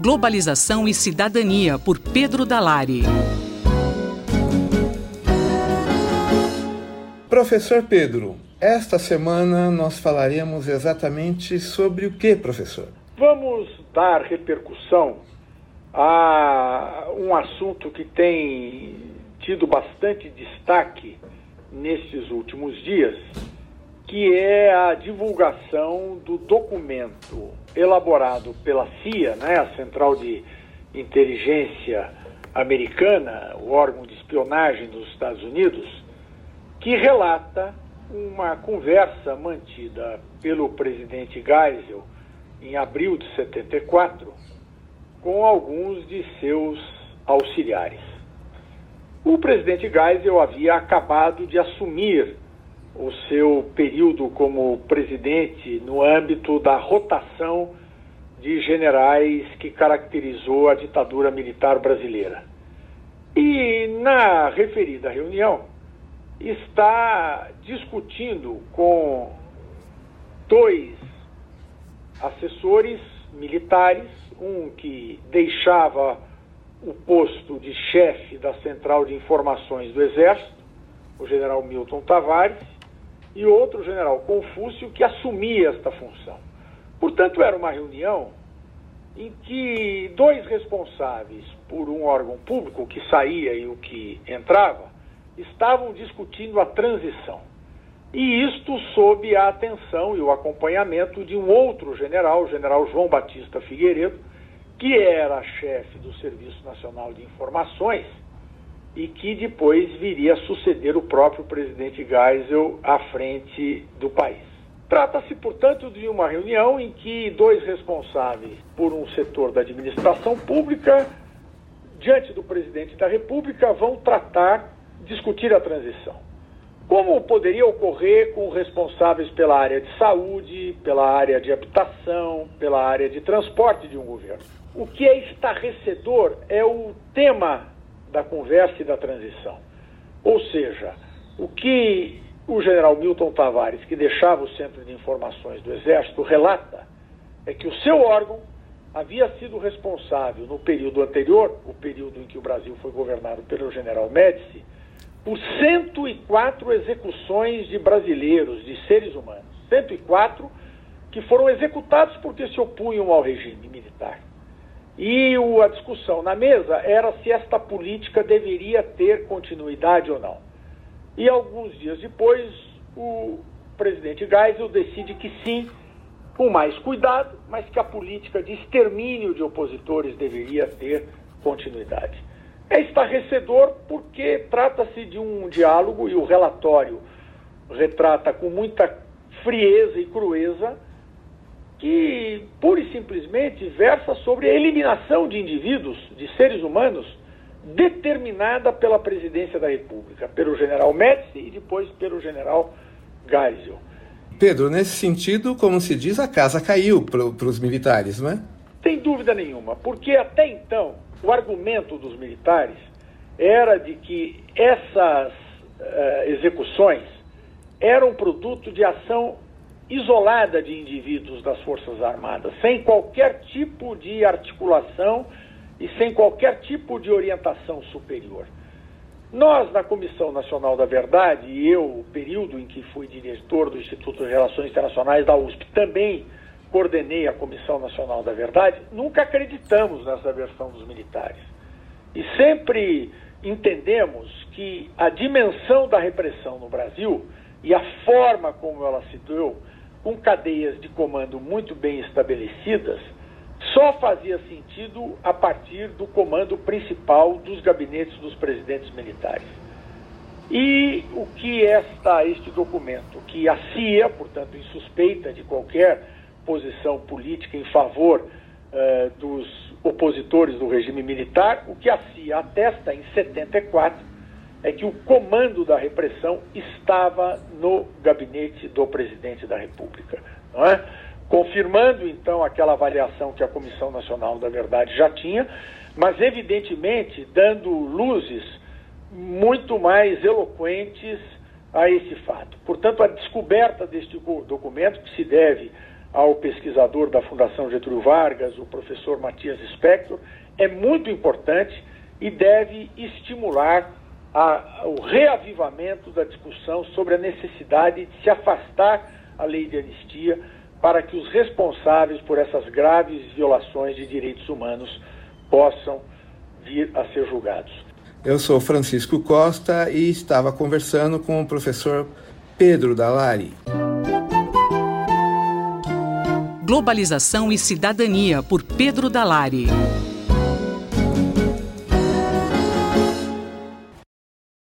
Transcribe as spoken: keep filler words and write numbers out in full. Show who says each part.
Speaker 1: Globalização e Cidadania, por Pedro Dalari.
Speaker 2: Professor Pedro, esta semana nós falaremos exatamente sobre o que, professor?
Speaker 3: Vamos dar repercussão a um assunto que tem tido bastante destaque nesses últimos dias, que é a divulgação do documento elaborado pela C I A, né, a Central de Inteligência Americana, o órgão de espionagem dos Estados Unidos, que relata uma conversa mantida pelo presidente Geisel em abril de setenta e quatro com alguns de seus auxiliares. O presidente Geisel havia acabado de assumir o seu período como presidente no âmbito da rotação de generais que caracterizou a ditadura militar brasileira. E na referida reunião está discutindo com dois assessores militares, um que deixava o posto de chefe da Central de Informações do Exército, o general Milton Tavares, e outro, o general Confúcio, que assumia esta função. Portanto, era uma reunião em que dois responsáveis por um órgão público, o que saía e o que entrava, estavam discutindo a transição. E isto sob a atenção e o acompanhamento de um outro general, o general João Batista Figueiredo, que era chefe do Serviço Nacional de Informações e que depois viria a suceder o próprio presidente Geisel à frente do país. Trata-se, portanto, de uma reunião em que dois responsáveis por um setor da administração pública, diante do presidente da República, vão tratar, discutir a transição. Como poderia ocorrer com responsáveis pela área de saúde, pela área de habitação, pela área de transporte de um governo. O que é estarrecedor é o tema da conversa e da transição. Ou seja, o que o general Milton Tavares, que deixava o Centro de Informações do Exército, relata é que o seu órgão havia sido responsável no período anterior, o período em que o Brasil foi governado pelo general Médici, por cento e quatro execuções de brasileiros, de seres humanos. cento e quatro que foram executados porque se opunham ao regime militar. E o, a discussão na mesa era se esta política deveria ter continuidade ou não. E alguns dias depois, o presidente Geisel decide que sim, com mais cuidado, mas que a política de extermínio de opositores deveria ter continuidade. É estarrecedor porque trata-se de um diálogo e o relatório retrata com muita frieza e crueza que, pura e simplesmente, versa sobre a eliminação de indivíduos, de seres humanos, determinada pela presidência da República, pelo general Médici e depois pelo general Geisel.
Speaker 2: Pedro, nesse sentido, como se diz, a casa caiu para os militares, não é?
Speaker 3: Sem dúvida nenhuma, porque até então o argumento dos militares era de que essas uh, execuções eram produto de ação isolada de indivíduos das Forças Armadas, sem qualquer tipo de articulação e sem qualquer tipo de orientação superior. Nós, na Comissão Nacional da Verdade, e eu, o período em que fui diretor do Instituto de Relações Internacionais da U S P, também coordenei a Comissão Nacional da Verdade, nunca acreditamos nessa versão dos militares. E sempre entendemos que a dimensão da repressão no Brasil e a forma como ela se deu, com cadeias de comando muito bem estabelecidas, só fazia sentido a partir do comando principal dos gabinetes dos presidentes militares. E o que esta, este documento, que a C I A, portanto, insuspeita de qualquer posição política em favor uh, dos opositores do regime militar, o que a C I A atesta em setenta e quatro é que o comando da repressão estava no gabinete do presidente da República, não é? Confirmando, então, aquela avaliação que a Comissão Nacional da Verdade já tinha, mas, evidentemente, dando luzes muito mais eloquentes a esse fato. Portanto, a descoberta deste documento, que se deve ao pesquisador da Fundação Getúlio Vargas, o professor Matias Spector, é muito importante e deve estimular a, o reavivamento da discussão sobre a necessidade de se afastar a lei de anistia para que os responsáveis por essas graves violações de direitos humanos possam vir a ser julgados.
Speaker 2: Eu sou Francisco Costa e estava conversando com o professor Pedro Dallari.
Speaker 1: Globalização e Cidadania, por Pedro Dallari.